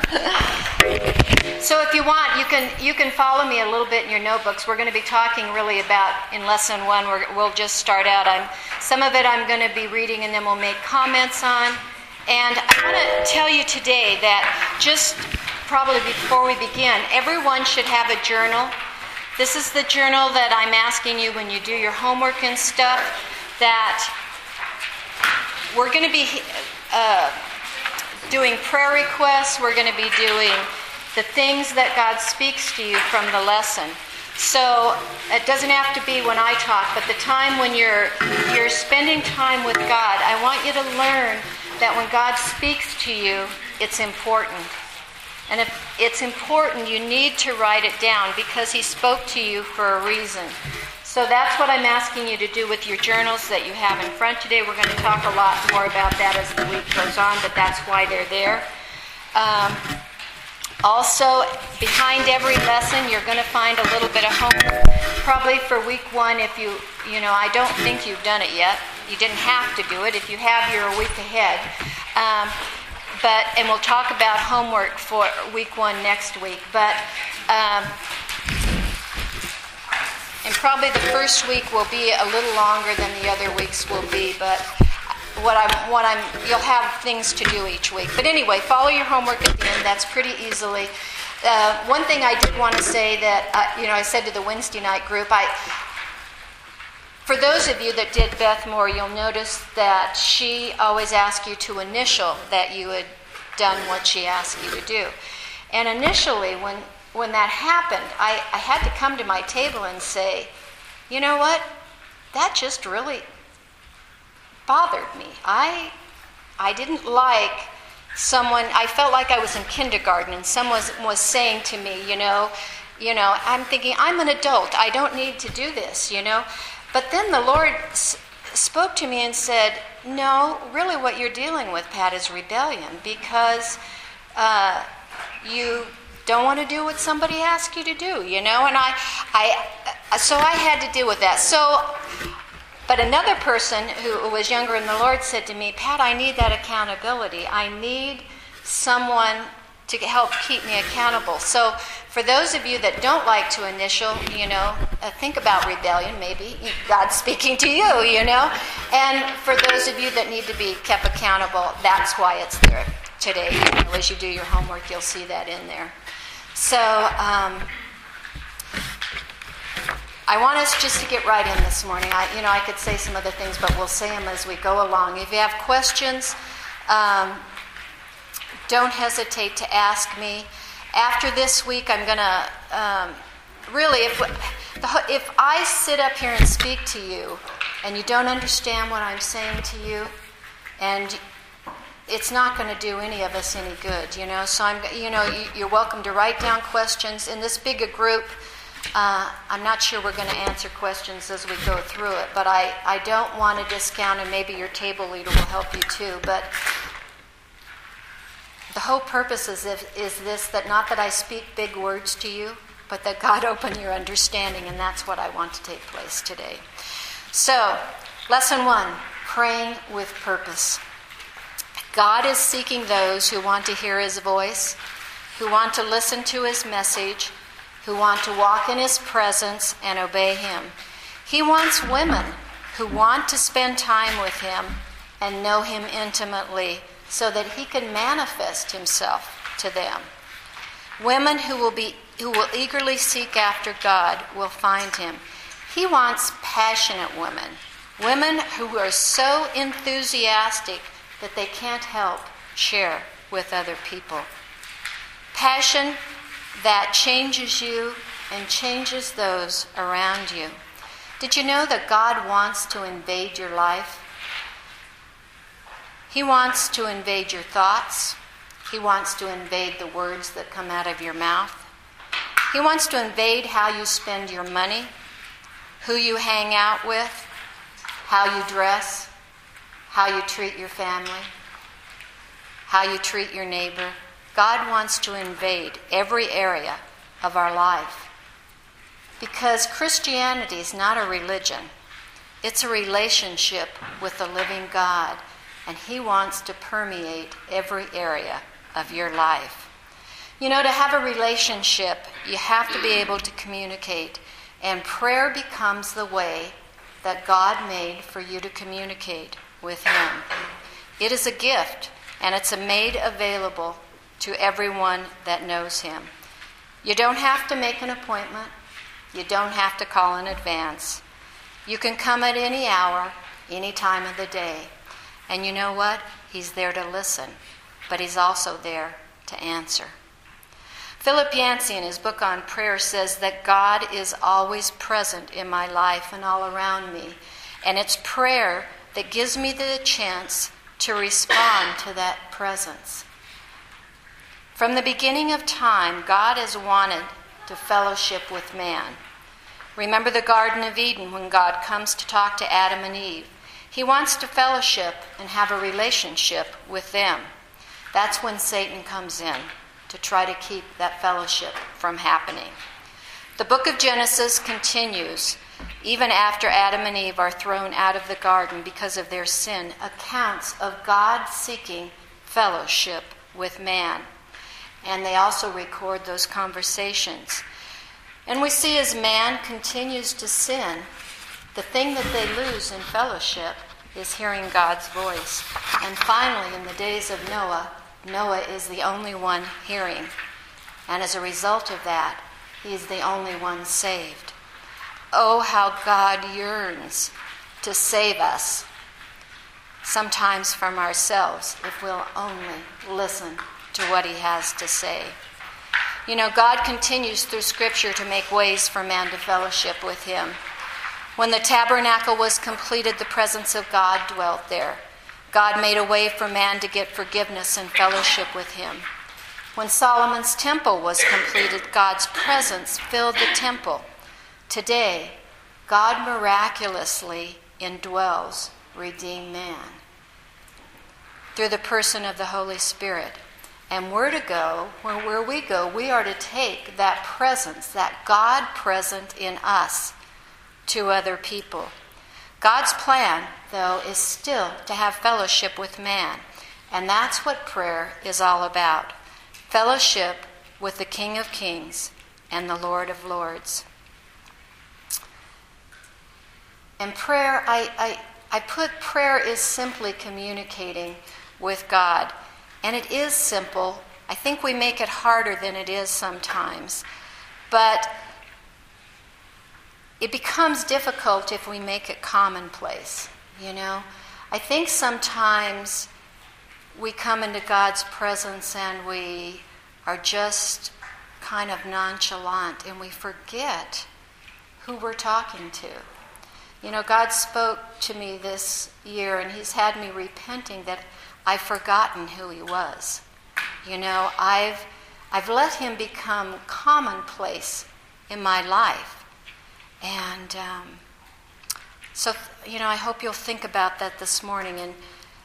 So if you want, you can follow me a little bit in your notebooks. We're going to be talking really about, in lesson 1, we'll just start out. Some of it I'm going to be reading and then we'll make comments on. And I want to tell you today that just probably before we begin, everyone should have a journal. This is the journal that I'm asking you when you do your homework and stuff, that we're going to be doing prayer requests. We're going to be doing the things that God speaks to you from the lesson. So it doesn't have to be when I talk, but the time when you're spending time with God, I want you to learn that when God speaks to you, it's important. And if it's important, you need to write it down because He spoke to you for a reason. So that's what I'm asking you to do with your journals that you have in front today. We're going to talk a lot more about that as the week goes on, but that's why they're there. Also, behind every lesson, you're going to find a little bit of homework. Probably for week 1, if you I don't think you've done it yet. You didn't have to do it. If you have, you're a week ahead. And we'll talk about homework for week 1 next week. And probably the first week will be a little longer than the other weeks will be. But you'll have things to do each week. But anyway, follow your homework at the end. That's pretty easily. One thing I did want to say that I said to the Wednesday night group, for those of you that did Beth Moore, you'll notice that she always asked you to initial that you had done what she asked you to do. And initially, when that happened, I had to come to my table and say, you know what? That just really bothered me. I didn't like someone. I felt like I was in kindergarten and someone was saying to me, I'm thinking, I'm an adult. I don't need to do this, But then the Lord spoke to me and said, no, really what you're dealing with, Pat, is rebellion, because you don't want to do what somebody asks you to do, And so I had to deal with that. But another person who was younger in the Lord said to me, Pat, I need that accountability. I need someone to help keep me accountable. So for those of you that don't like to initial, think about rebellion, maybe God's speaking to you, And for those of you that need to be kept accountable, that's why it's there today. As you do your homework, you'll see that in there. So I want us just to get right in this morning. I could say some other things, but we'll say them as we go along. If you have questions, don't hesitate to ask me. After this week, I'm going to really, if I sit up here and speak to you and you don't understand what I'm saying to you, and it's not going to do any of us any good, So you're welcome to write down questions in this bigger group. I'm not sure we're going to answer questions as we go through it, but I don't want to discount, and maybe your table leader will help you too, but the whole purpose is this, that not that I speak big words to you, but that God open your understanding, and that's what I want to take place today. So, lesson 1, praying with purpose. God is seeking those who want to hear His voice, who want to listen to His message, who want to walk in His presence and obey Him. He wants women who want to spend time with Him and know Him intimately so that He can manifest Himself to them. Women who will eagerly seek after God will find Him. He wants passionate women, women who are so enthusiastic that they can't help share with other people. Passion that changes you and changes those around you. Did you know that God wants to invade your life? He wants to invade your thoughts. He wants to invade the words that come out of your mouth. He wants to invade how you spend your money, who you hang out with, how you dress, how you treat your family, how you treat your neighbor. God wants to invade every area of our life. Because Christianity is not a religion. It's a relationship with the living God. And He wants to permeate every area of your life. You know, to have a relationship, you have to be able to communicate. And prayer becomes the way that God made for you to communicate with Him. It is a gift, and it's made available to everyone that knows Him. You don't have to make an appointment. You don't have to call in advance. You can come at any hour, any time of the day. And you know what? He's there to listen, but He's also there to answer. Philip Yancey, in his book on prayer, says that God is always present in my life and all around me. And it's prayer that gives me the chance to respond to that presence. From the beginning of time, God has wanted to fellowship with man. Remember the Garden of Eden when God comes to talk to Adam and Eve. He wants to fellowship and have a relationship with them. That's when Satan comes in to try to keep that fellowship from happening. The book of Genesis continues, even after Adam and Eve are thrown out of the garden because of their sin, accounts of God seeking fellowship with man. And they also record those conversations. And we see as man continues to sin, the thing that they lose in fellowship is hearing God's voice. And finally, in the days of Noah, Noah is the only one hearing. And as a result of that, he is the only one saved. Oh, how God yearns to save us, sometimes from ourselves, if we'll only listen to what He has to say. You know, God continues through Scripture to make ways for man to fellowship with Him. When the tabernacle was completed, the presence of God dwelt there. God made a way for man to get forgiveness and fellowship with Him. When Solomon's temple was completed, God's presence filled the temple. Today, God miraculously indwells redeemed man through the person of the Holy Spirit. And we're to go, where we go, we are to take that presence, that God present in us, to other people. God's plan, though, is still to have fellowship with man. And that's what prayer is all about. Fellowship with the King of Kings and the Lord of Lords. And prayer, I put prayer is simply communicating with God. And it is simple. I think we make it harder than it is sometimes. But it becomes difficult if we make it commonplace, you know. I think sometimes we come into God's presence and we are just kind of nonchalant and we forget who we're talking to. You know, God spoke to me this year and He's had me repenting that I've forgotten who He was. You know, I've let Him become commonplace in my life. And so, you know, I hope you'll think about that this morning. And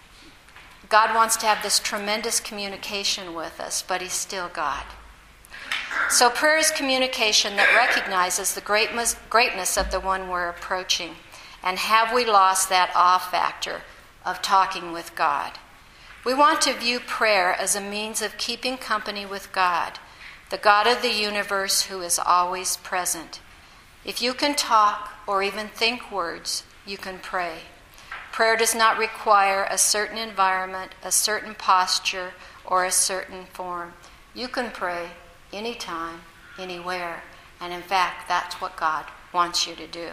God wants to have this tremendous communication with us, but He's still God. So prayer is communication that recognizes the greatness of the one we're approaching. And have we lost that awe factor of talking with God? We want to view prayer as a means of keeping company with God, the God of the universe who is always present. If you can talk or even think words, you can pray. Prayer does not require a certain environment, a certain posture, or a certain form. You can pray anytime, anywhere. And in fact, that's what God wants you to do.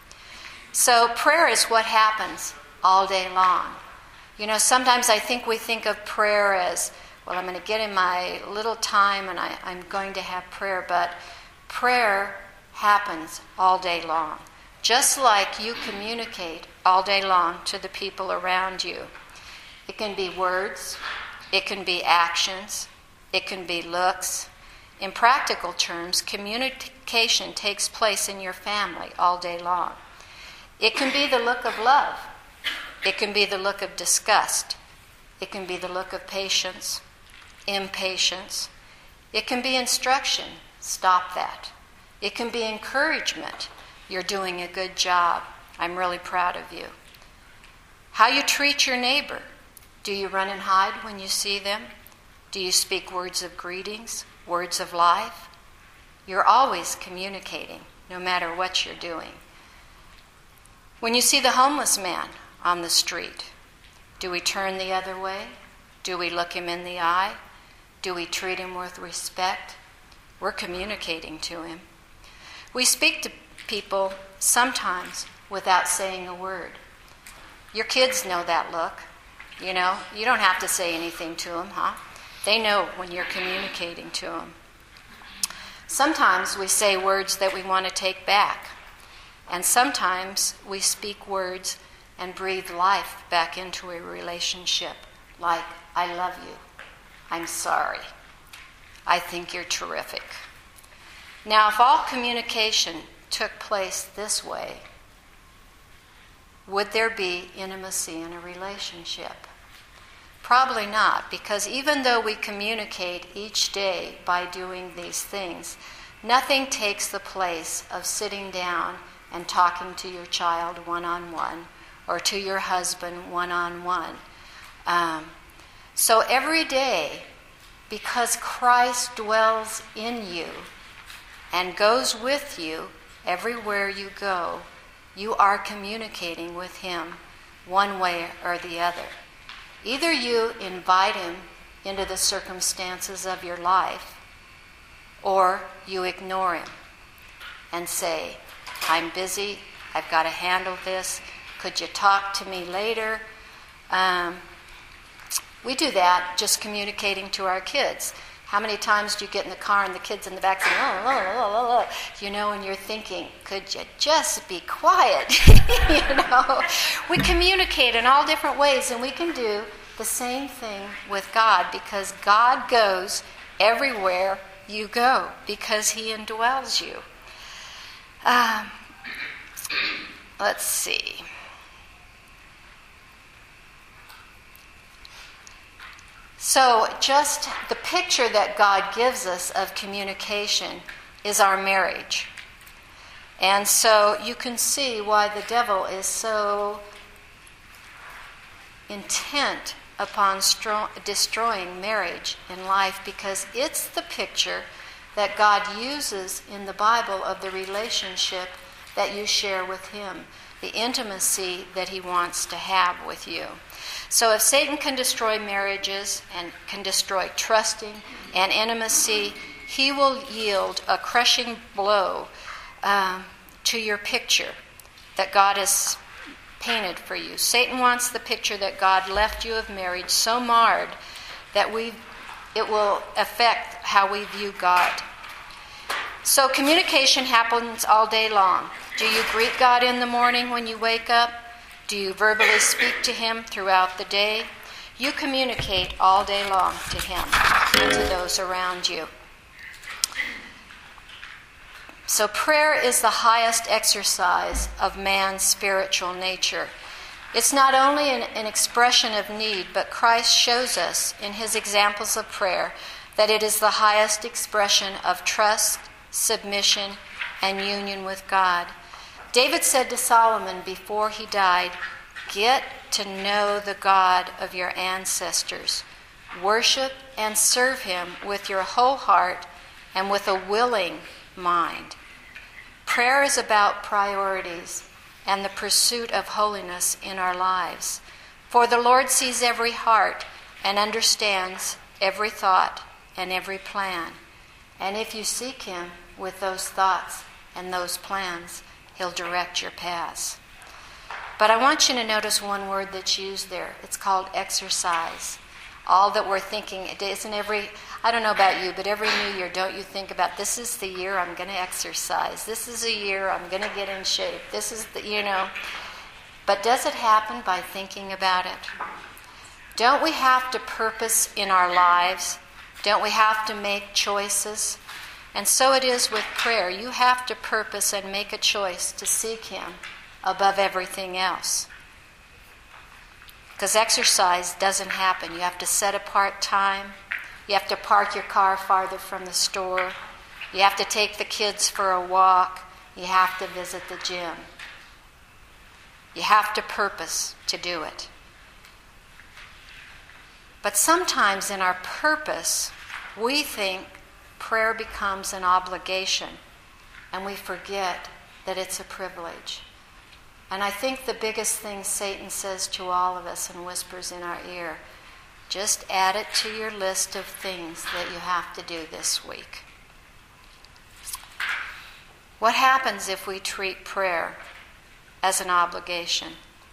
So prayer is what happens all day long. You know, sometimes I think we think of prayer as, well, I'm going to get in my little time and I'm going to have prayer. But prayer happens all day long. Just like you communicate all day long to the people around you. It can be words, it can be actions, it can be looks. In practical terms, communication takes place in your family all day long. It can be the look of love. It can be the look of disgust. It can be the look of patience, impatience. It can be instruction. Stop that. It can be encouragement. You're doing a good job. I'm really proud of you. How you treat your neighbor. Do you run and hide when you see them? Do you speak words of greetings, words of life? You're always communicating, no matter what you're doing. When you see the homeless man on the street, do we turn the other way? Do we look him in the eye? Do we treat him with respect? We're communicating to him. We speak to people sometimes without saying a word. Your kids know that look. You know, you don't have to say anything to them, huh? They know when you're communicating to them. Sometimes we say words that we want to take back. And sometimes we speak words and breathe life back into a relationship, like, I love you, I'm sorry, I think you're terrific. Now, if all communication took place this way, would there be intimacy in a relationship? Probably not, because even though we communicate each day by doing these things, nothing takes the place of sitting down and talking to your child one-on-one or to your husband one-on-one. So every day, because Christ dwells in you and goes with you everywhere you go, you are communicating with him one way or the other. Either you invite him into the circumstances of your life, or you ignore him and say, I'm busy, I've got to handle this, could you talk to me later? We do that just communicating to our kids. How many times do you get in the car and the kids in the back saying, oh, you know, and you're thinking, could you just be quiet? You know, we communicate in all different ways, and we can do the same thing with God, because God goes everywhere you go, because he indwells you. Let's see. So just the picture that God gives us of communication is our marriage. And so you can see why the devil is so intent upon destroying marriage in life, because it's the picture that God uses in the Bible of the relationship that you share with him, the intimacy that he wants to have with you. So if Satan can destroy marriages and can destroy trusting and intimacy, he will yield a crushing blow to your picture that God has painted for you. Satan wants the picture that God left you of marriage so marred that it will affect how we view God. So communication happens all day long. Do you greet God in the morning when you wake up? Do you verbally speak to him throughout the day? You communicate all day long to him and to those around you. So prayer is the highest exercise of man's spiritual nature. It's not only an expression of need, but Christ shows us in his examples of prayer that it is the highest expression of trust, submission, and union with God. David said to Solomon before he died, "Get to know the God of your ancestors. Worship and serve him with your whole heart and with a willing mind." Prayer is about priorities and the pursuit of holiness in our lives. For the Lord sees every heart and understands every thought and every plan. And if you seek him with those thoughts and those plans, he'll direct your paths. But I want you to notice one word that's used there. It's called exercise. All that we're thinking, isn't I don't know about you, but every new year, don't you think about, this is the year I'm going to exercise. This is a year I'm going to get in shape. This is But does it happen by thinking about it? Don't we have to purpose in our lives? Don't we have to make choices? And so it is with prayer. You have to purpose and make a choice to seek him above everything else. Because exercise doesn't happen. You have to set apart time. You have to park your car farther from the store. You have to take the kids for a walk. You have to visit the gym. You have to purpose to do it. But sometimes in our purpose, we think prayer becomes an obligation, and we forget that it's a privilege. And I think the biggest thing Satan says to all of us and whispers in our ear, just add it to your list of things that you have to do this week. What happens if we treat prayer as an obligation?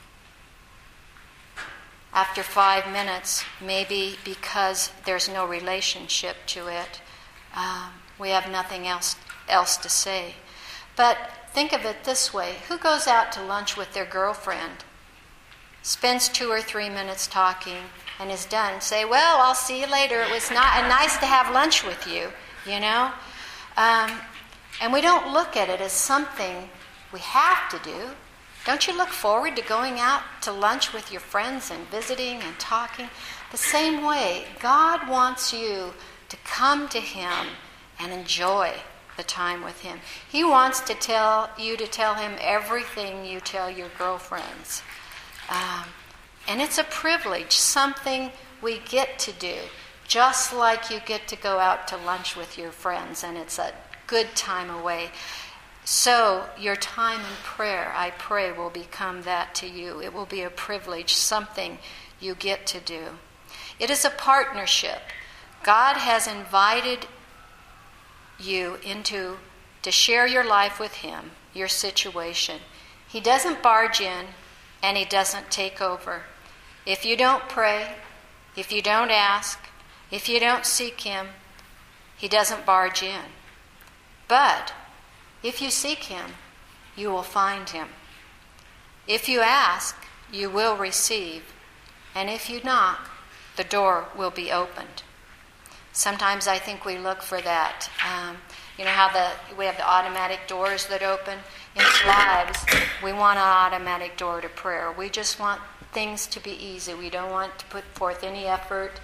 After 5 minutes, maybe because there's no relationship to it, we have nothing else to say. But think of it this way. Who goes out to lunch with their girlfriend, spends 2 or 3 minutes talking, and is done? Say, well, I'll see you later. It was nice to have lunch with you, you know? And we don't look at it as something we have to do. Don't you look forward to going out to lunch with your friends and visiting and talking? The same way, God wants you to come to Him and enjoy the time with Him. He wants to tell Him everything you tell your girlfriends. And it's a privilege, something we get to do, just like you get to go out to lunch with your friends, and it's a good time away. So your time in prayer, I pray, will become that to you. It will be a privilege, something you get to do. It is a partnership. God has invited you to share your life with Him, your situation. He doesn't barge in, and He doesn't take over. If you don't pray, if you don't ask, if you don't seek Him, He doesn't barge in. But if you seek Him, you will find Him. If you ask, you will receive. And if you knock, the door will be opened. Sometimes I think we look for that. You know how we have the automatic doors that open? In our lives, we want an automatic door to prayer. We just want things to be easy. We don't want to put forth any effort.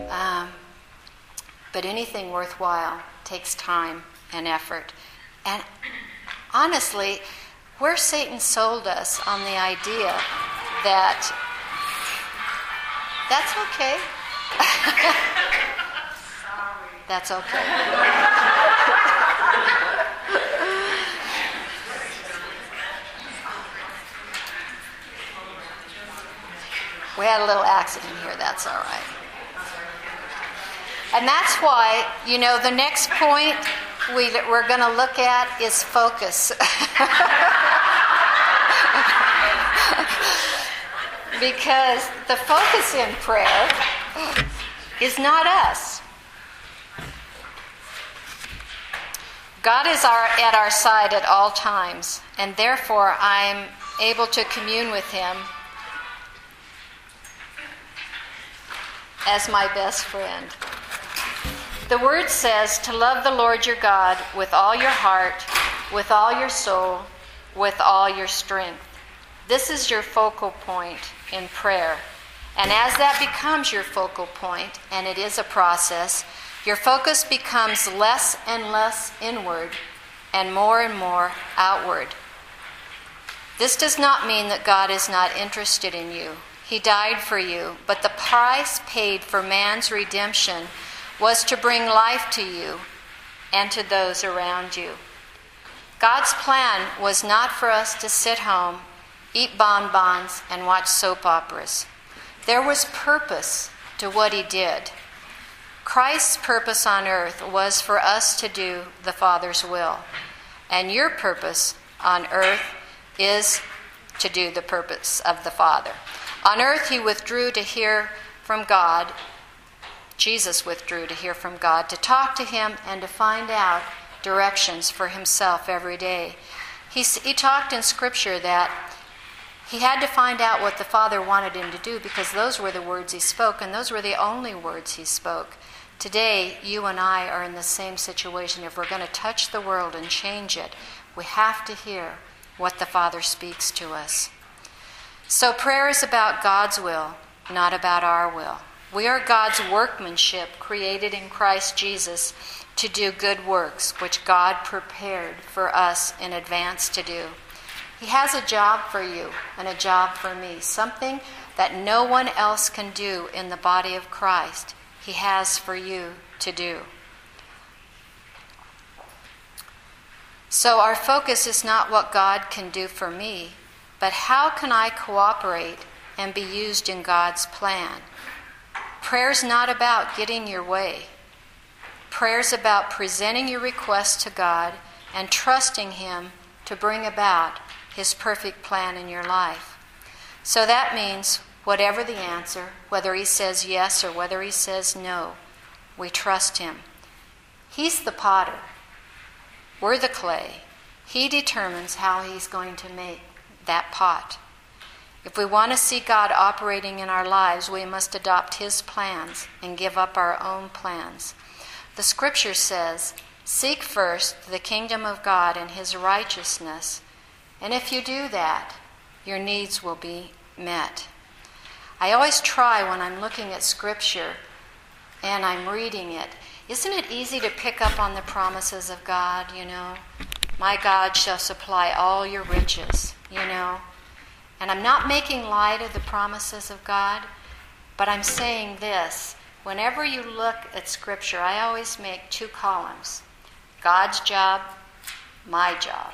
But anything worthwhile takes time and effort. And honestly, where Satan sold us on the idea that that's okay. That's okay. We had a little accident here, that's all right. And that's why, you know, the next point we're going to look at is focus. Because the focus in prayer is not us. God is at our side at all times, and therefore I'm able to commune with Him as my best friend. The Word says to love the Lord your God with all your heart, with all your soul, with all your strength. This is your focal point in prayer. And as that becomes your focal point, and it is a process, your focus becomes less and less inward and more outward. This does not mean that God is not interested in you. He died for you, but the price paid for man's redemption was to bring life to you and to those around you. God's plan was not for us to sit home, eat bonbons, and watch soap operas. There was purpose to what He did. Christ's purpose on earth was for us to do the Father's will. And your purpose on earth is to do the purpose of the Father. On earth, He withdrew to hear from God. Jesus withdrew to hear from God, to talk to Him and to find out directions for Himself every day. He talked in Scripture that He had to find out what the Father wanted Him to do, because those were the words He spoke, and those were the only words He spoke. Today, you and I are in the same situation. If we're going to touch the world and change it, we have to hear what the Father speaks to us. So prayer is about God's will, not about our will. We are God's workmanship, created in Christ Jesus to do good works, which God prepared for us in advance to do. He has a job for you and a job for me, something that no one else can do in the body of Christ, He has for you to do. So our focus is not what God can do for me, but how can I cooperate and be used in God's plan? Prayer's not about getting your way. Prayer's about presenting your request to God and trusting Him to bring about His perfect plan in your life. So that means whatever the answer, whether He says yes or whether He says no, we trust Him. He's the potter. We're the clay. He determines how He's going to make that pot. If we want to see God operating in our lives, we must adopt His plans and give up our own plans. The Scripture says, "Seek first the kingdom of God and His righteousness, and if you do that, your needs will be met." I always try when I'm looking at Scripture and I'm reading it, isn't it easy to pick up on the promises of God, My God shall supply all your riches, And I'm not making light of the promises of God, but I'm saying this. Whenever you look at Scripture, I always make 2 columns. God's job, my job.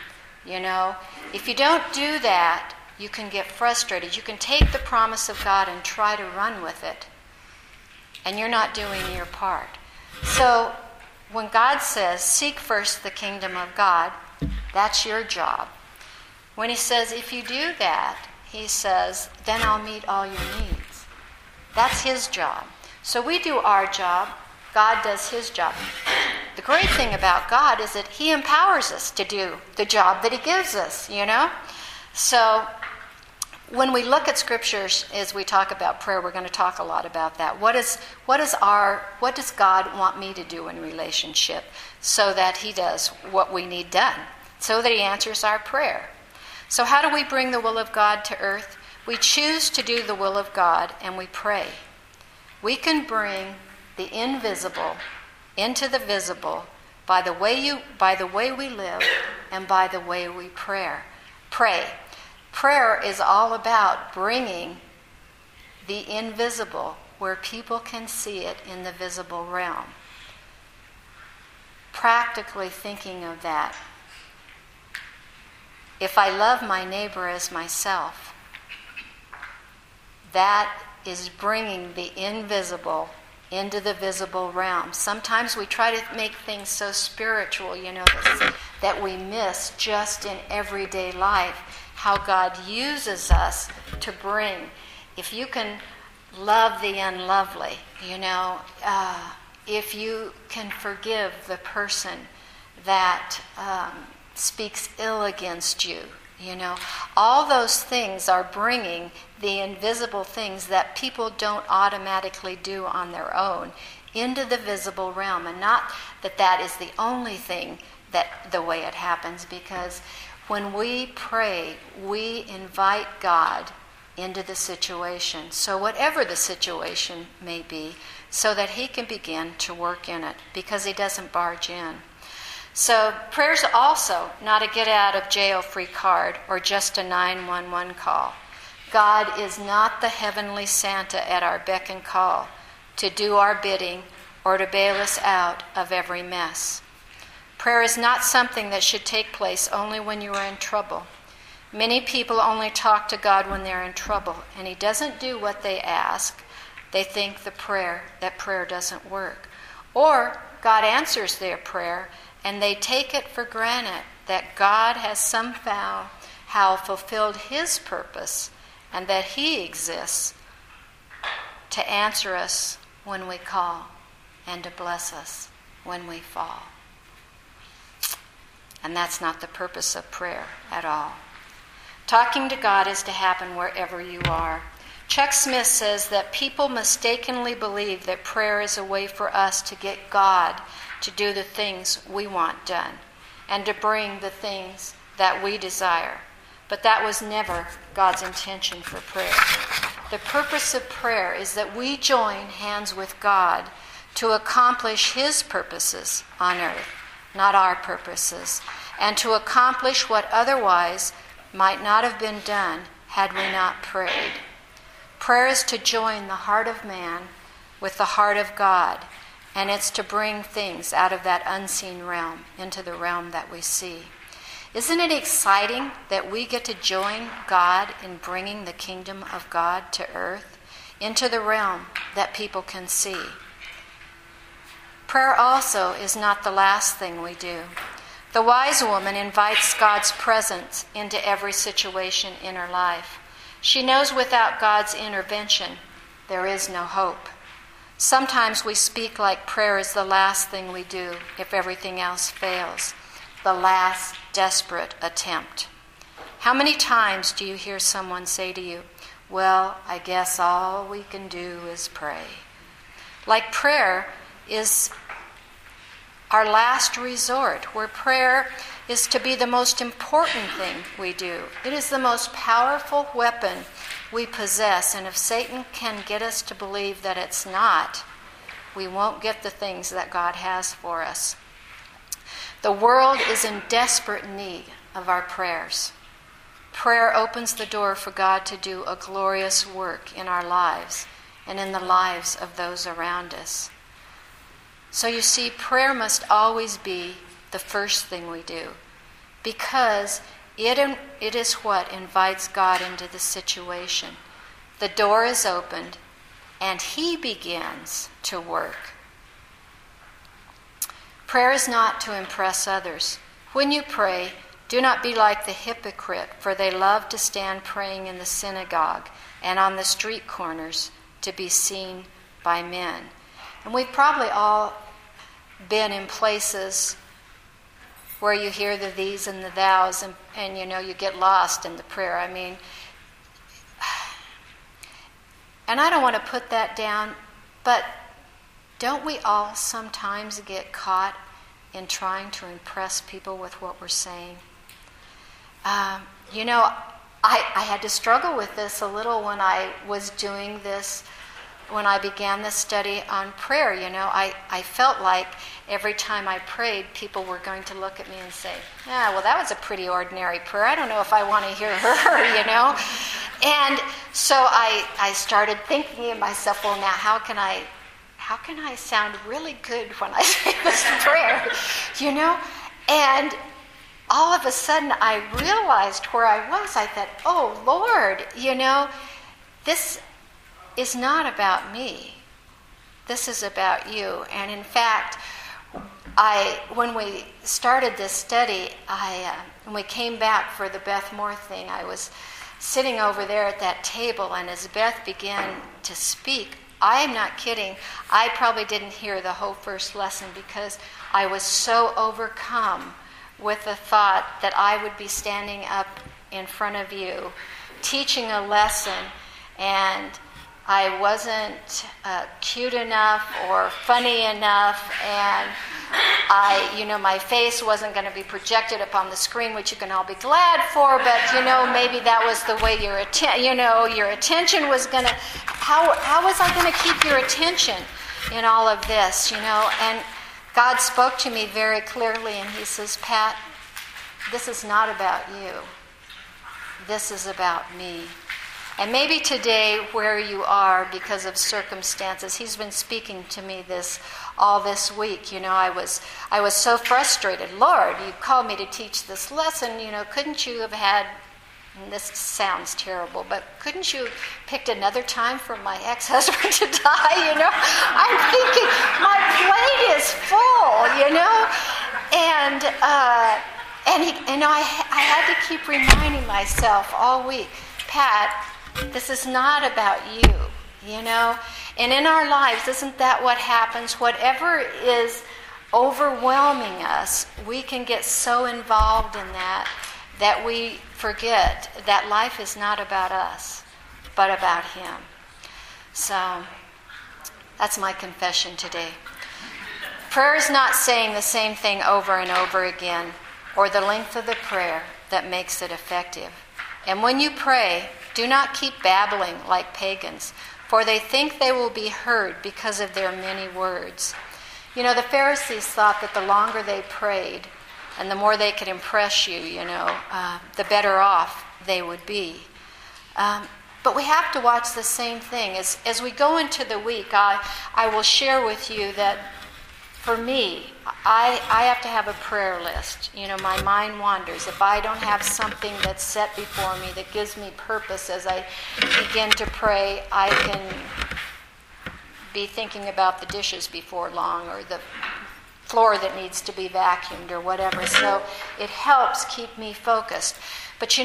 If you don't do that, you can get frustrated. You can take the promise of God and try to run with it, and you're not doing your part. So when God says, seek first the kingdom of God, that's your job. When He says, if you do that, He says, then I'll meet all your needs. That's His job. So we do our job, God does His job. The great thing about God is that He empowers us to do the job that He gives us, So when we look at Scriptures, as we talk about prayer, we're going to talk a lot about that. What does God want me to do in relationship so that He does what we need done, so that He answers our prayer? So how do we bring the will of God to earth? We choose to do the will of God and we pray. We can bring the invisible into the visible by the way we live and by the way we pray. Prayer is all about bringing the invisible where people can see it in the visible realm. Practically thinking of that. If I love my neighbor as myself, that is bringing the invisible into the visible realm. Sometimes we try to make things so spiritual, that we miss just in everyday life how God uses us to bring. If you can love the unlovely, if you can forgive the person that speaks ill against you, all those things are bringing the invisible things that people don't automatically do on their own into the visible realm. And not that is the only thing that the way it happens, because when we pray, we invite God into the situation. So whatever the situation may be, so that He can begin to work in it, because He doesn't barge in. So prayer's also not a get-out-of-jail-free card or just a 911 call. God is not the heavenly Santa at our beck and call to do our bidding or to bail us out of every mess. Prayer is not something that should take place only when you are in trouble. Many people only talk to God when they're in trouble, and He doesn't do what they ask. They think that prayer doesn't work. Or God answers their prayer, and they take it for granted that God has somehow fulfilled His purpose and that He exists to answer us when we call and to bless us when we fall. And that's not the purpose of prayer at all. Talking to God is to happen wherever you are. Chuck Smith says that people mistakenly believe that prayer is a way for us to get God to do the things we want done and to bring the things that we desire. But that was never God's intention for prayer. The purpose of prayer is that we join hands with God to accomplish His purposes on earth, not our purposes, and to accomplish what otherwise might not have been done had we not prayed. Prayer is to join the heart of man with the heart of God, and it's to bring things out of that unseen realm into the realm that we see. Isn't it exciting that we get to join God in bringing the kingdom of God to earth, into the realm that people can see? Prayer also is not the last thing we do. The wise woman invites God's presence into every situation in her life. She knows without God's intervention, there is no hope. Sometimes we speak like prayer is the last thing we do if everything else fails, the last desperate attempt. How many times do you hear someone say to you, "Well, I guess all we can do is pray"? Like prayer is our last resort, where prayer is to be the most important thing we do. It is the most powerful weapon we possess, and if Satan can get us to believe that it's not, we won't get the things that God has for us. The world is in desperate need of our prayers. Prayer opens the door for God to do a glorious work in our lives and in the lives of those around us. So you see, prayer must always be the first thing we do, because it is what invites God into the situation. The door is opened, and He begins to work. Prayer is not to impress others. When you pray, do not be like the hypocrite, for they love to stand praying in the synagogue and on the street corners to be seen by men. And we've probably all been in places where you hear the these and the thous, and you get lost in the prayer. And I don't want to put that down, but don't we all sometimes get caught in trying to impress people with what we're saying? I had to struggle with this a little when I was doing this, when I began this study on prayer. I felt like every time I prayed, people were going to look at me and say, well, that was a pretty ordinary prayer. I don't know if I want to hear her, And so I started thinking to myself, well, now how can I sound really good when I say this prayer, And all of a sudden I realized where I was. I thought, oh, Lord, this is not about me. This is about you. And in fact, when we started this study, when we came back for the Beth Moore thing, I was sitting over there at that table, and as Beth began to speak, I am not kidding, I probably didn't hear the whole first lesson because I was so overcome with the thought that I would be standing up in front of you teaching a lesson, and I wasn't cute enough or funny enough, and my face wasn't going to be projected upon the screen, which you can all be glad for, but, maybe that was the way your attention was going to, how was I going to keep your attention in all of this, And God spoke to me very clearly, and He says, Pat, this is not about you. This is about me. And maybe today, where you are because of circumstances, He's been speaking to me all this week. I was so frustrated. Lord, you called me to teach this lesson. Couldn't you have had? And this sounds terrible, but couldn't you have picked another time for my ex-husband to die? I'm thinking my plate is full. And I had to keep reminding myself all week, Pat, this is not about you, And in our lives, isn't that what happens? Whatever is overwhelming us, we can get so involved in that we forget that life is not about us, but about Him. So, that's my confession today. Prayer is not saying the same thing over and over again, or the length of the prayer that makes it effective. And when you pray, do not keep babbling like pagans, for they think they will be heard because of their many words. The Pharisees thought that the longer they prayed and the more they could impress you, the better off they would be. But But we have to watch the same thing. As we go into the week, I will share with you that for me, I have to have a prayer list. My mind wanders. If I don't have something that's set before me that gives me purpose as I begin to pray, I can be thinking about the dishes before long, or the floor that needs to be vacuumed, or whatever. So it helps keep me focused. But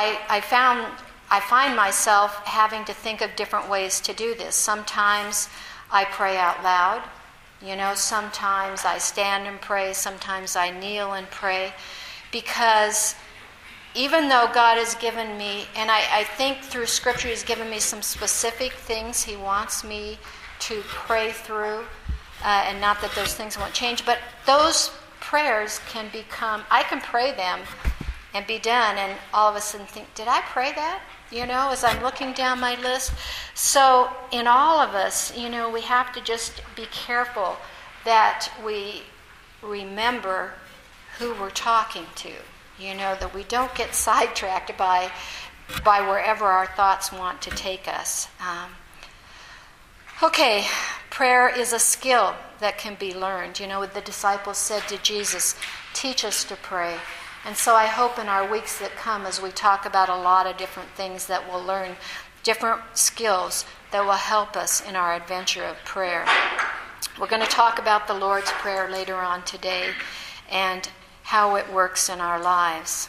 I find myself having to think of different ways to do this. Sometimes I pray out loud. Sometimes I stand and pray. Sometimes I kneel and pray. Because even though God has given me, and I think through Scripture He's given me some specific things He wants me to pray through, and not that those things won't change, but those prayers can become, I can pray them and be done, and all of a sudden think, did I pray that? As I'm looking down my list. So in all of us, we have to just be careful that we remember who we're talking to, that we don't get sidetracked by wherever our thoughts want to take us. Okay, prayer is a skill that can be learned. The disciples said to Jesus, teach us to pray. And so I hope in our weeks that come, as we talk about a lot of different things, that we'll learn different skills that will help us in our adventure of prayer. We're going to talk about the Lord's Prayer later on today and how it works in our lives.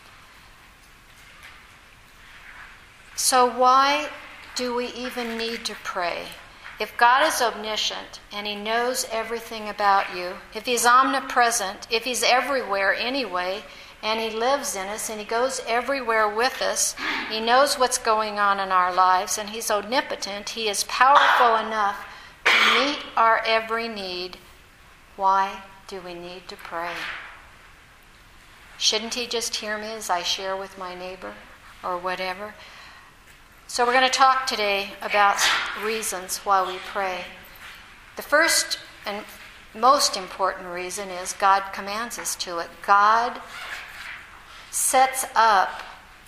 So why do we even need to pray? If God is omniscient and He knows everything about you, if He's omnipresent, if He's everywhere anyway, and He lives in us and He goes everywhere with us, He knows what's going on in our lives, and He's omnipotent, He is powerful enough to meet our every need, why do we need to pray? Shouldn't He just hear me as I share with my neighbor or whatever? So we're going to talk today about reasons why we pray. The first and most important reason is God commands us to it. God sets up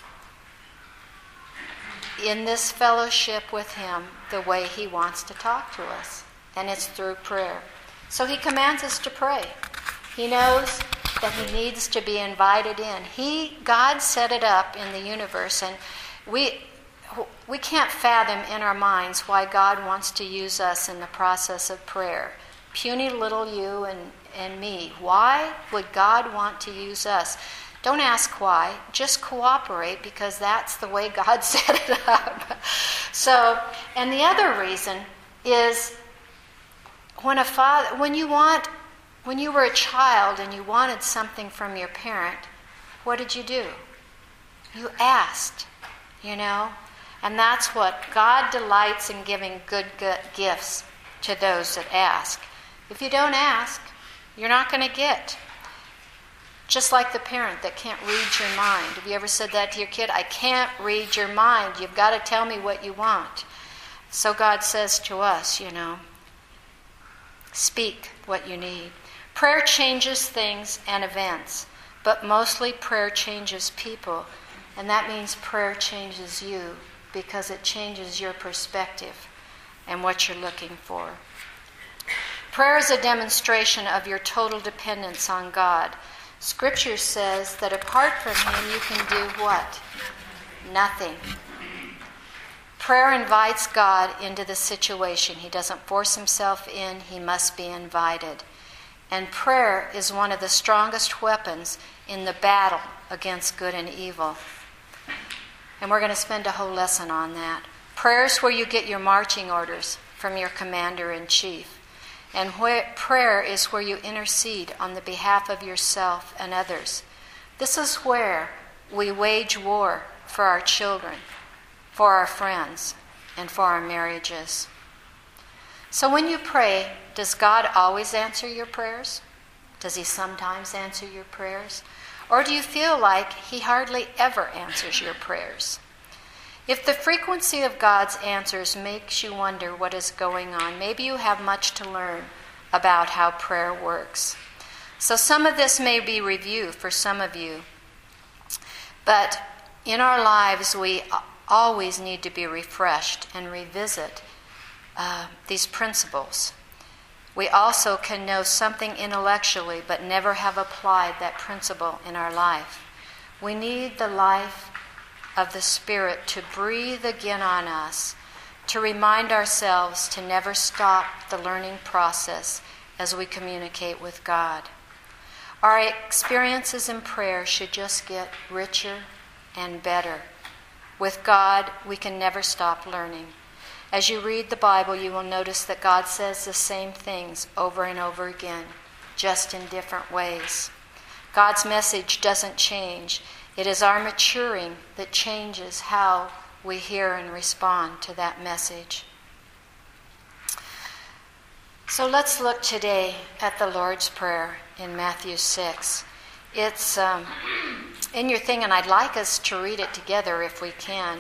in this fellowship with Him the way He wants to talk to us, and it's through prayer. So He commands us to pray. He knows that He needs to be invited in. God set it up in the universe, and we can't fathom in our minds why God wants to use us in the process of prayer. Puny little you and me. Why would God want to use us? Don't ask why. Just cooperate, because that's the way God set it up. So, and the other reason is when you were a child and you wanted something from your parent, what did you do? You asked, And that's what God delights in, giving good gifts to those that ask. If you don't ask, you're not going to get. Just like the parent that can't read your mind. Have you ever said that to your kid? I can't read your mind. You've got to tell me what you want. So God says to us, speak what you need. Prayer changes things and events, but mostly prayer changes people. And that means prayer changes you, because it changes your perspective and what you're looking for. Prayer is a demonstration of your total dependence on God. Scripture says that apart from Him, you can do what? Nothing. Prayer invites God into the situation. He doesn't force Himself in. He must be invited. And prayer is one of the strongest weapons in the battle against good and evil. And we're going to spend a whole lesson on that. Prayer is where you get your marching orders from your commander-in-chief. And prayer is where you intercede on the behalf of yourself and others. This is where we wage war for our children, for our friends, and for our marriages. So when you pray, does God always answer your prayers? Does He sometimes answer your prayers? Or do you feel like He hardly ever answers your prayers? If the frequency of God's answers makes you wonder what is going on, maybe you have much to learn about how prayer works. So some of this may be review for some of you. But in our lives, we always need to be refreshed and revisit these principles. We also can know something intellectually but never have applied that principle in our life. We need the life of the Spirit to breathe again on us, to remind ourselves to never stop the learning process as we communicate with God. Our experiences in prayer should just get richer and better. With God, we can never stop learning. As you read the Bible, you will notice that God says the same things over and over again, just in different ways. God's message doesn't change. It is our maturing that changes how we hear and respond to that message. So let's look today at the Lord's Prayer in Matthew 6. It's in your thing, and I'd like us to read it together if we can.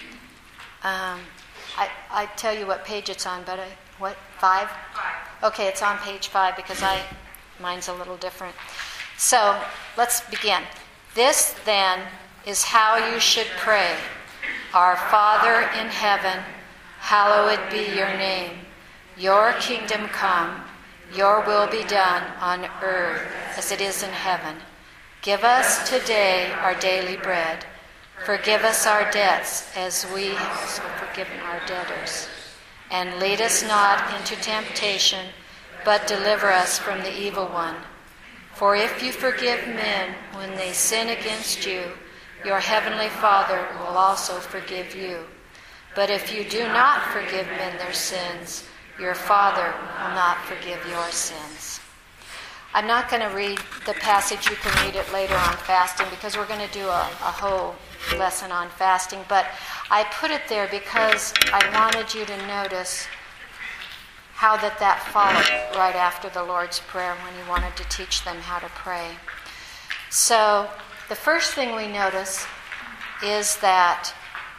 I tell you what page it's on, but what, 5? 5. Okay, it's on page 5 because mine's a little different. So let's begin. This, then, is how you should pray. Our Father in heaven, hallowed be your name. Your kingdom come, your will be done on earth as it is in heaven. Give us today our daily bread. Forgive us our debts as we have forgiven our debtors. And lead us not into temptation, but deliver us from the evil one. For if you forgive men when they sin against you, your heavenly Father will also forgive you. But if you do not forgive men their sins, your Father will not forgive your sins. I'm not going to read the passage. You can read it later on fasting because we're going to do a whole lesson on fasting. But I put it there because I wanted you to notice how that followed right after the Lord's Prayer when he wanted to teach them how to pray. So the first thing we notice is that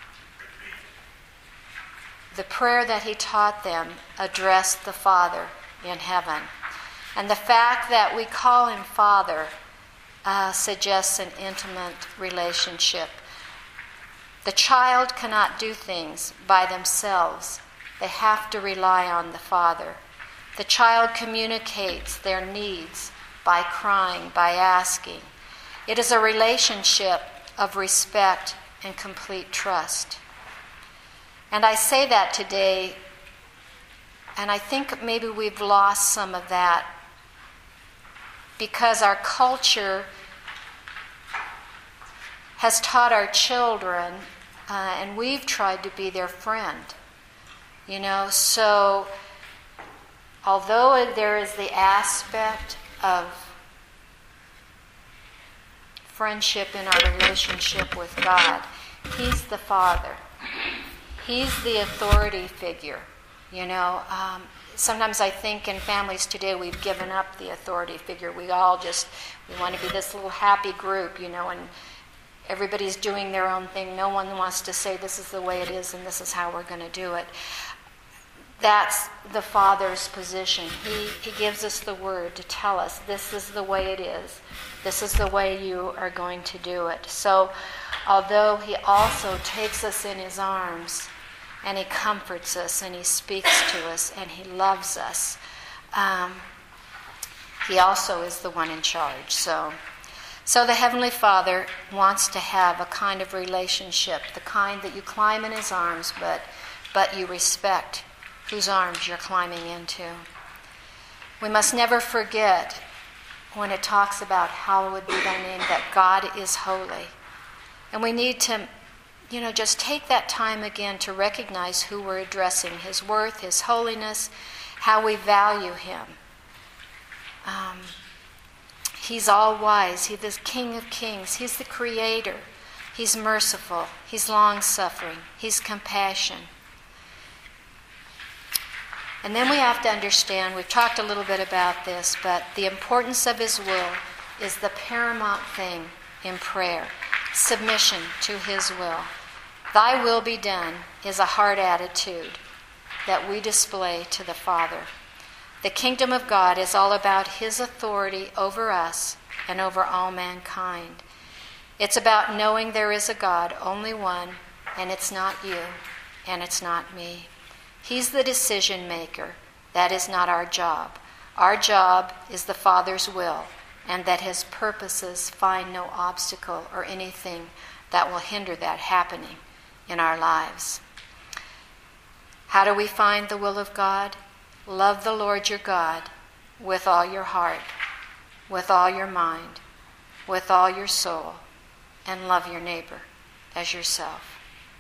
the prayer that he taught them addressed the Father in heaven. And the fact that we call him Father suggests an intimate relationship. The child cannot do things by themselves. They have to rely on the Father. The child communicates their needs by crying, by asking. It is a relationship of respect and complete trust. And I say that today, and I think maybe we've lost some of that because our culture has taught our children, and we've tried to be their friend. You know, so although there is the aspect of friendship in our relationship with God, he's the Father. He's the authority figure. You know, sometimes I think in families today we've given up the authority figure. We want to be this little happy group, you know, and everybody's doing their own thing. No one wants to say this is the way it is and this is how we're going to do it. That's the Father's position. He gives us the word to tell us this is the way it is. This is the way you are going to do it. So although he also takes us in his arms and he comforts us and he speaks to us and he loves us, he also is the one in charge. So the Heavenly Father wants to have a kind of relationship, the kind that you climb in his arms, but you respect whose arms you're climbing into. We must never forget when it talks about hallowed be thy name, that God is holy. And we need to, you know, just take that time again to recognize who we're addressing, his worth, his holiness, how we value him. He's all wise. He's the King of Kings. He's the Creator. He's merciful. He's long-suffering. He's compassion. And then we have to understand, we've talked a little bit about this, but the importance of his will is the paramount thing in prayer. Submission to his will. Thy will be done is a heart attitude that we display to the Father. The kingdom of God is all about his authority over us and over all mankind. It's about knowing there is a God, only one, and it's not you, and it's not me. He's the decision maker. That is not our job. Our job is the Father's will, and that His purposes find no obstacle or anything that will hinder that happening in our lives. How do we find the will of God? Love the Lord your God with all your heart, with all your mind, with all your soul, and love your neighbor as yourself.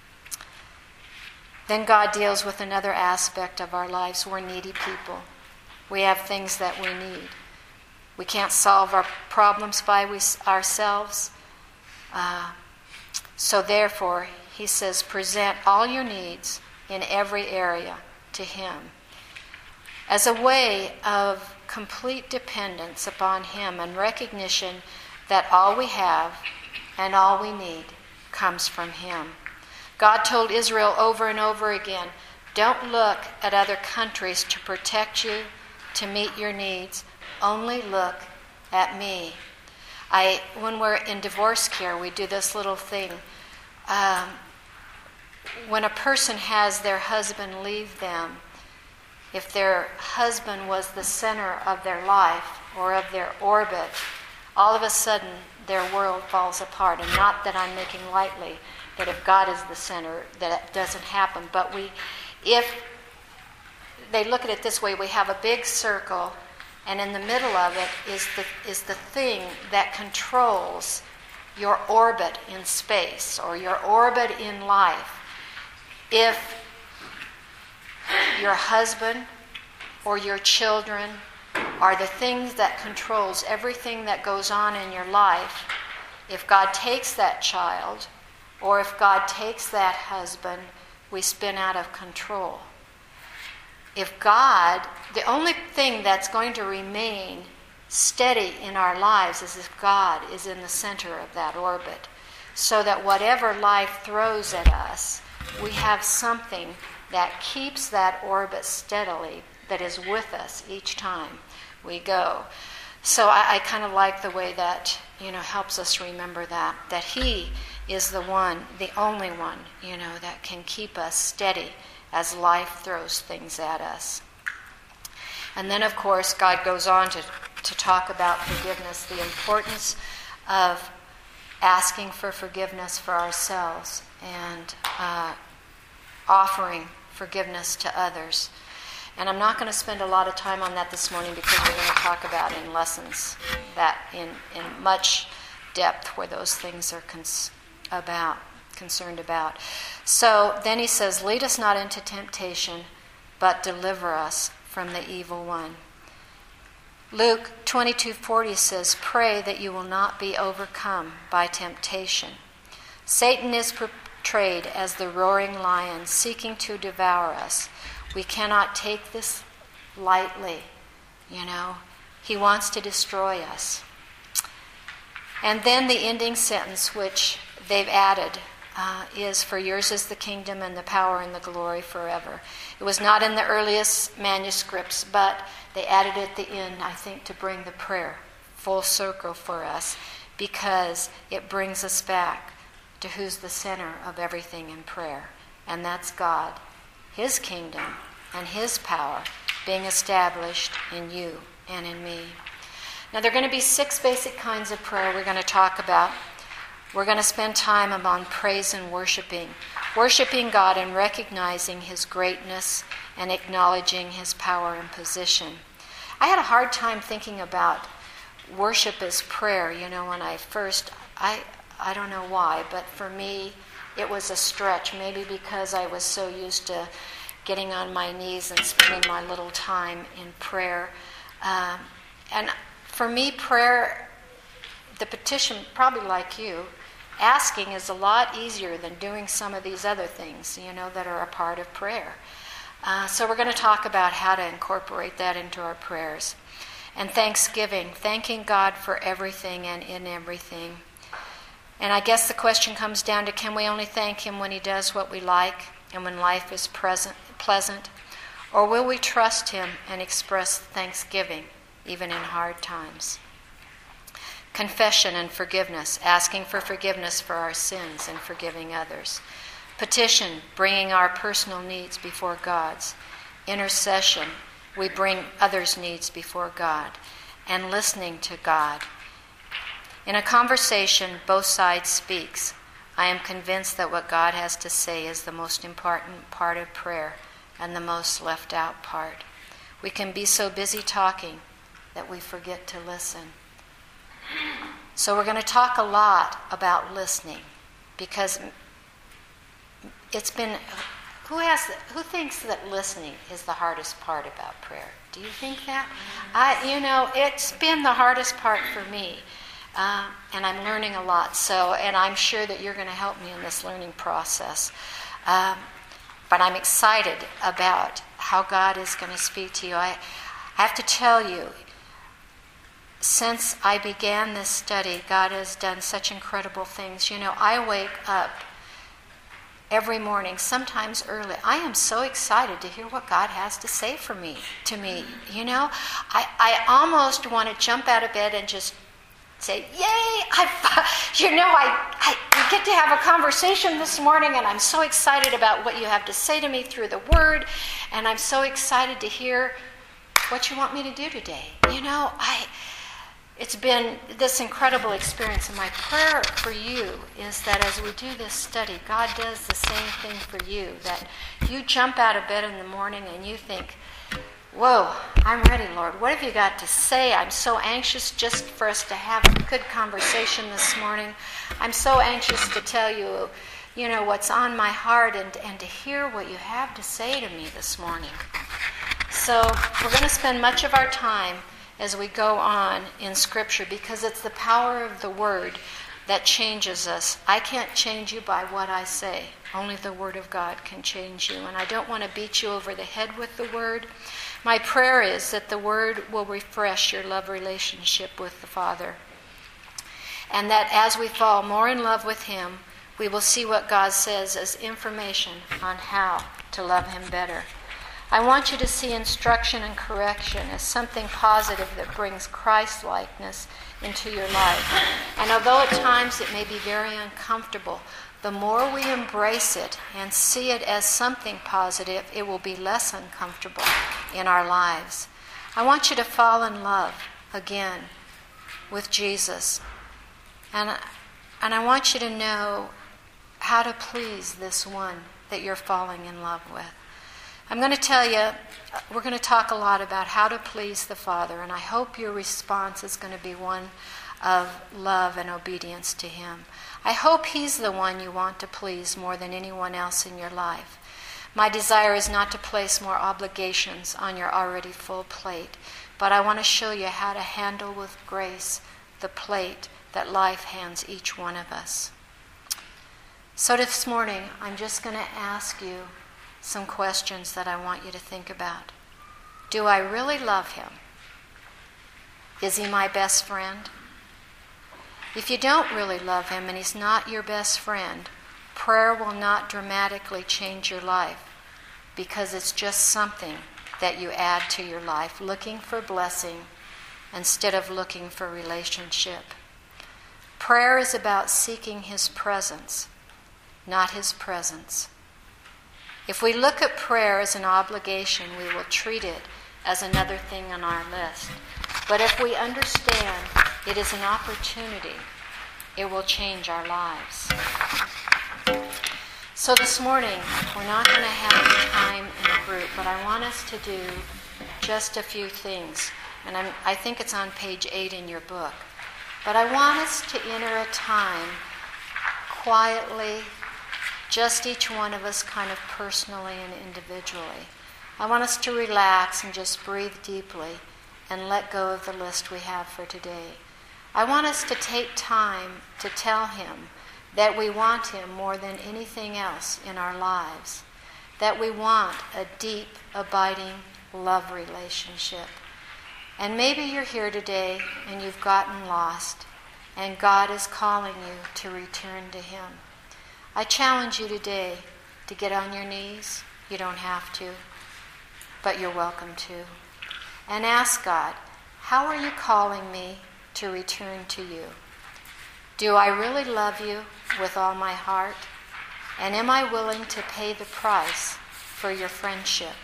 Then God deals with another aspect of our lives. We're needy people. We have things that we need. We can't solve our problems by ourselves. So therefore, He says, present all your needs in every area to Him as a way of complete dependence upon Him and recognition that all we have and all we need comes from Him. God told Israel over and over again, don't look at other countries to protect you, to meet your needs. Only look at me. When we're in divorce care, we do this little thing. When a person has their husband leave them, if their husband was the center of their life or of their orbit, all of a sudden their world falls apart. And not that I'm making lightly that if God is the center, that it doesn't happen. But if they look at it this way, we have a big circle, and in the middle of it is the thing that controls your orbit in space or your orbit in life. If your husband or your children are the things that controls everything that goes on in your life, if God takes that child or if God takes that husband, we spin out of control. If God, the only thing that's going to remain steady in our lives is if God is in the center of that orbit, so that whatever life throws at us, we have something that keeps that orbit steadily, that is with us each time we go. So I kind of like the way that, helps us remember that He is the one, the only one, that can keep us steady as life throws things at us. And then, of course, God goes on to talk about forgiveness, the importance of asking for forgiveness for ourselves and offering forgiveness to others. And I'm not going to spend a lot of time on that this morning because we're going to talk about in lessons that in much depth where those things are concerned about. So then He says, lead us not into temptation, but deliver us from the evil one. Luke 22:40 says, pray that you will not be overcome by temptation. Satan is portrayed as the roaring lion seeking to devour us. We cannot take this lightly, He wants to destroy us. And then the ending sentence, which they've added, is, for yours is the kingdom and the power and the glory forever. It was not in the earliest manuscripts, but they added it at the end, I think, to bring the prayer full circle for us, because it brings us back to who's the center of everything in prayer, and that's God, His kingdom and His power being established in you and in me. Now, there are going to be 6 basic kinds of prayer we're going to talk about. We're going to spend time on praise and worshiping God and recognizing His greatness and acknowledging His power and position. I had a hard time thinking about worship as prayer, when I first, I don't know why, but for me it was a stretch, maybe because I was so used to getting on my knees and spending my little time in prayer. And for me, prayer, the petition, probably like you, asking is a lot easier than doing some of these other things, that are a part of prayer. So we're going to talk about how to incorporate that into our prayers. And thanksgiving, thanking God for everything and in everything. And I guess the question comes down to, can we only thank Him when He does what we like and when life is pleasant? Or will we trust Him and express thanksgiving even in hard times? Confession and forgiveness, asking for forgiveness for our sins and forgiving others. Petition, bringing our personal needs before God's. Intercession, we bring others' needs before God. And listening to God. In a conversation, both sides speaks. I am convinced that what God has to say is the most important part of prayer and the most left out part. We can be so busy talking that we forget to listen. So we're going to talk a lot about listening, because it's been, who thinks that listening is the hardest part about prayer? Do you think that? It's been the hardest part for me, and I'm learning a lot. And I'm sure that you're going to help me in this learning process. But I'm excited about how God is going to speak to you. I have to tell you, since I began this study, God has done such incredible things. I wake up every morning, sometimes early. I am so excited to hear what God has to say to me. I almost want to jump out of bed and just say, yay! I get to have a conversation this morning, and I'm so excited about what you have to say to me through the Word, and I'm so excited to hear what you want me to do today. It's been this incredible experience, and my prayer for you is that as we do this study, God does the same thing for you, that you jump out of bed in the morning and you think, whoa, I'm ready, Lord. What have you got to say? I'm so anxious just for us to have a good conversation this morning. I'm so anxious to tell you, what's on my heart and to hear what you have to say to me this morning. So we're going to spend much of our time as we go on in Scripture, because it's the power of the Word that changes us. I can't change you by what I say. Only the Word of God can change you. And I don't want to beat you over the head with the Word. My prayer is that the Word will refresh your love relationship with the Father. And that as we fall more in love with Him, we will see what God says as information on how to love Him better. I want you to see instruction and correction as something positive that brings Christ-likeness into your life. And although at times it may be very uncomfortable, the more we embrace it and see it as something positive, it will be less uncomfortable in our lives. I want you to fall in love again with Jesus. And I want you to know how to please this one that you're falling in love with. I'm going to tell you, we're going to talk a lot about how to please the Father, and I hope your response is going to be one of love and obedience to Him. I hope He's the one you want to please more than anyone else in your life. My desire is not to place more obligations on your already full plate, but I want to show you how to handle with grace the plate that life hands each one of us. So this morning, I'm just going to ask you some questions that I want you to think about. Do I really love Him? Is He my best friend? If you don't really love Him and He's not your best friend, prayer will not dramatically change your life, because it's just something that you add to your life, looking for blessing instead of looking for relationship. Prayer is about seeking His presence, not His presence. If we look at prayer as an obligation, we will treat it as another thing on our list. But if we understand it is an opportunity, it will change our lives. So this morning, we're not going to have time in a group, but I want us to do just a few things. And I think it's on page 8 in your book. But I want us to enter a time quietly, just each one of us kind of personally and individually. I want us to relax and just breathe deeply and let go of the list we have for today. I want us to take time to tell Him that we want Him more than anything else in our lives, that we want a deep, abiding love relationship. And maybe you're here today and you've gotten lost, and God is calling you to return to Him. I challenge you today to get on your knees. You don't have to, but you're welcome to. And ask God, how are you calling me to return to you? Do I really love you with all my heart? And am I willing to pay the price for your friendship?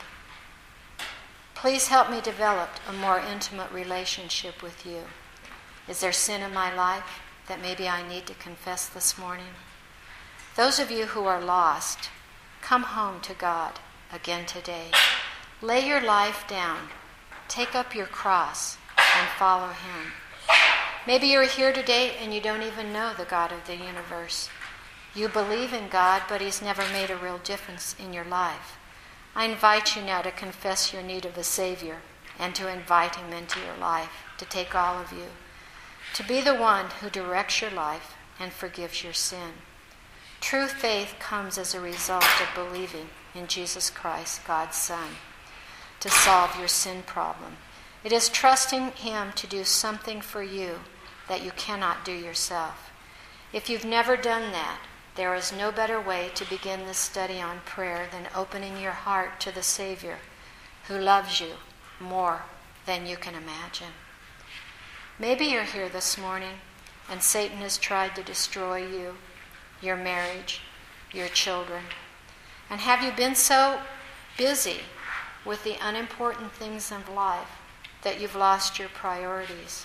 Please help me develop a more intimate relationship with you. Is there sin in my life that maybe I need to confess this morning? Those of you who are lost, come home to God again today. Lay your life down. Take up your cross and follow Him. Maybe you're here today and you don't even know the God of the universe. You believe in God, but He's never made a real difference in your life. I invite you now to confess your need of a Savior and to invite Him into your life, to take all of you, to be the one who directs your life and forgives your sin. True faith comes as a result of believing in Jesus Christ, God's Son, to solve your sin problem. It is trusting Him to do something for you that you cannot do yourself. If you've never done that, there is no better way to begin this study on prayer than opening your heart to the Savior who loves you more than you can imagine. Maybe you're here this morning and Satan has tried to destroy you, your marriage, your children. And have you been so busy with the unimportant things of life that you've lost your priorities?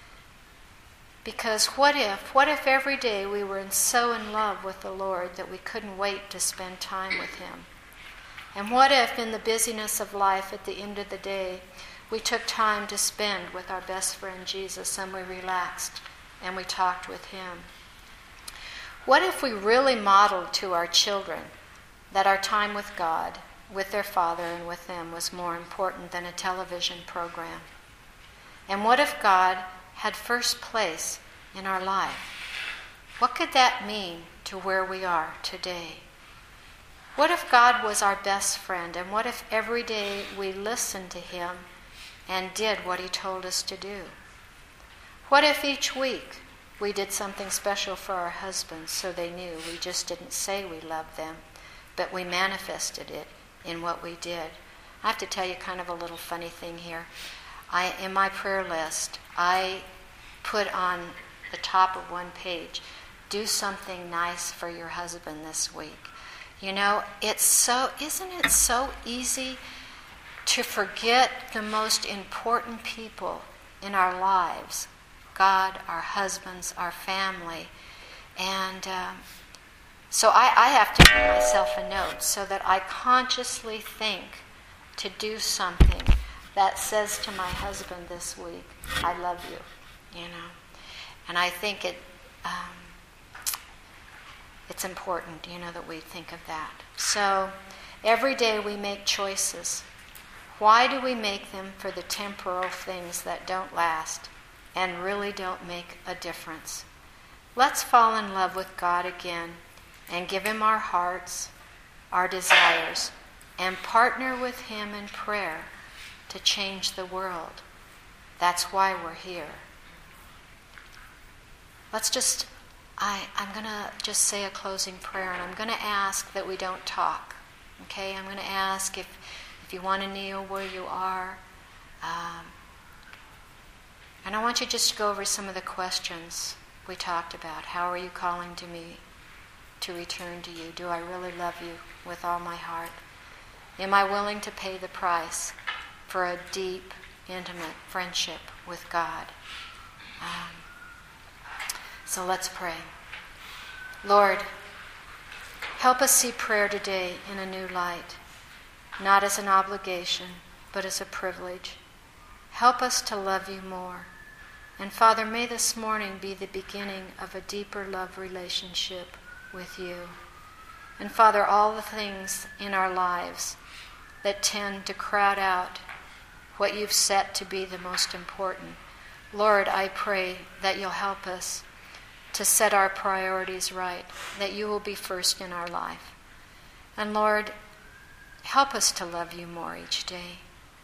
Because what if every day we were so in love with the Lord that we couldn't wait to spend time with Him? And what if in the busyness of life at the end of the day, we took time to spend with our best friend Jesus and we relaxed and we talked with Him? What if we really modeled to our children that our time with God, with their Father and with them was more important than a television program? And what if God had first place in our life? What could that mean to where we are today? What if God was our best friend, and what if every day we listened to Him and did what He told us to do? What if each week we did something special for our husbands so they knew we just didn't say we loved them, but we manifested it in what we did? I have to tell you kind of a little funny thing here. In my prayer list, I put on the top of one page, do something nice for your husband this week. You know, isn't it so easy to forget the most important people in our lives? God, our husbands, our family. And so I have to give myself a note so that I consciously think to do something that says to my husband this week, I love you, you know. And I think it's important, you know, that we think of that. So every day we make choices. Why do we make them? For the temporal things that don't last and really don't make a difference. Let's fall in love with God again and give Him our hearts, our desires, and partner with Him in prayer to change the world. That's why we're here. I'm going to just say a closing prayer, and I'm going to ask that we don't talk. Okay? I'm going to ask if you want to kneel where you are. And I want you just to go over some of the questions we talked about. How are you calling to me to return to you? Do I really love you with all my heart? Am I willing to pay the price for a deep, intimate friendship with God? So let's pray. Lord, help us see prayer today in a new light, not as an obligation, but as a privilege. Help us to love you more. And Father, may this morning be the beginning of a deeper love relationship with you. And Father, all the things in our lives that tend to crowd out what you've set to be the most important, Lord, I pray that you'll help us to set our priorities right, that you will be first in our life. And Lord, help us to love you more each day.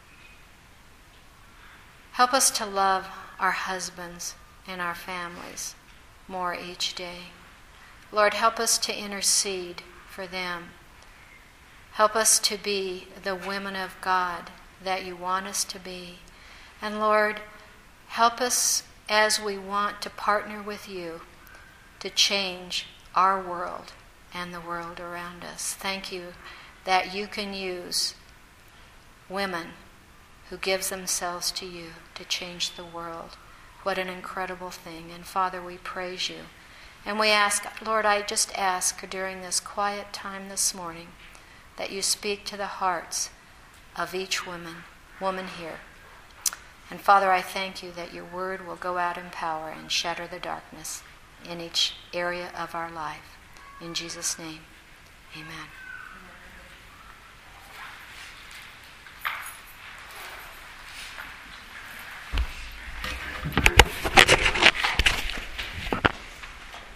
Help us to love our husbands and our families more each day. Lord, help us to intercede for them. Help us to be the women of God that you want us to be. And Lord, help us as we want to partner with you to change our world and the world around us. Thank you that you can use women who give themselves to you to change the world. What an incredible thing. And Father, we praise you. And we ask, Lord, I just ask during this quiet time this morning that you speak to the hearts of each woman here. And Father, I thank you that your word will go out in power and shatter the darkness in each area of our life. In Jesus' name, amen.